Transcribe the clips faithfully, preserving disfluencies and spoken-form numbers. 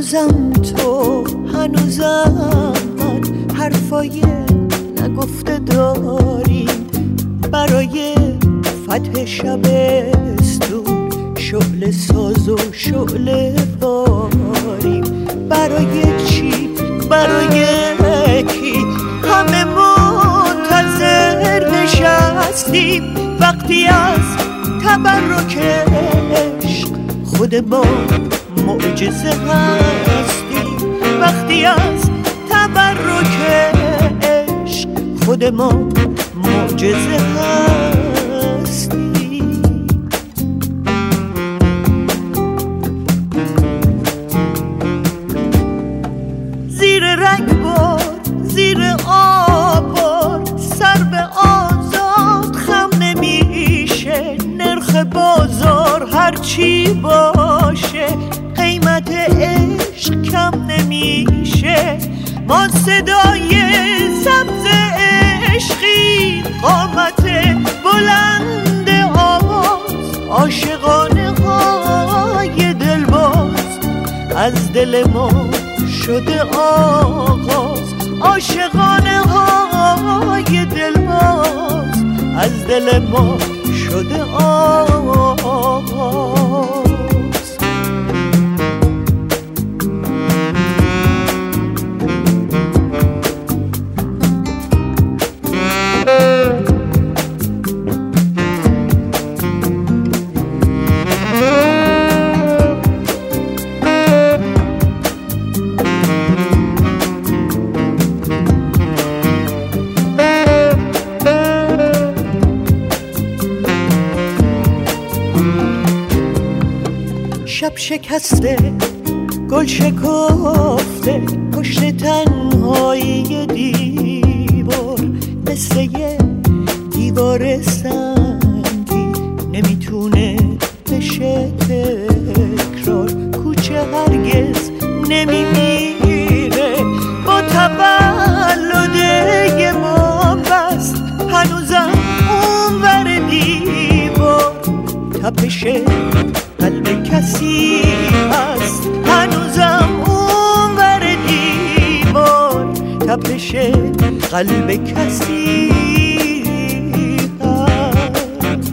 هنوزم تو، هنوزم من حرفای نگفته داریم برای فتح شبستون، شعله ساز و شعله باریم. برای چی؟ برای کی؟ همه منتظر نشستیم وقتی از تبرک عشق خود ما معجزه هستیم. وقتی از تبرک عشق خود ما معجزه هستیم. زیر رگبار، زیر آبار، سر به آزاد خم نمیشه. نرخ بازار هرچی باشه، قیمت عشق کم نمیشه. ما صدای سبز عشقی، قامت بلند آواز، عاشقانه های دلباز. از دل ما شده آغاز، عاشقانه های دلباز. از دل ما شده آغاز. شب شکسته، گل شکفته، پشت تنهایی دیوار، مثل یه دیوار سنگی نمیتونه بشه تکرار. کوچه هرگز نمیمیره با تولد ما بست. هنوزم اون ور دیوار تپش قلب کسی هست. هنوزم اون ور دیوار تپش قلب کسی هست.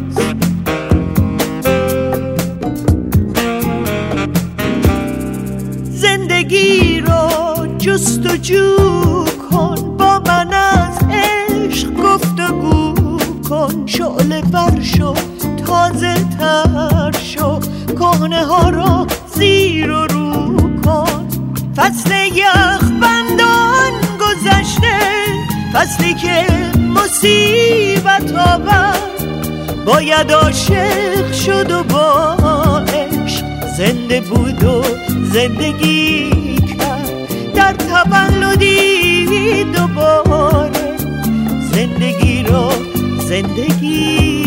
زندگی رو جستجو کن، با من از عشق گفتگو کن. شعله بر شو، تازه تر شو، کهنه ها را زیر و رو کن. فصل یخبندان گذشته، فصلی که مصیبت آورد. باید عاشق شد و با عشق زنده بود و زندگی کرد. در تولدی دوباره زندگی را زندگی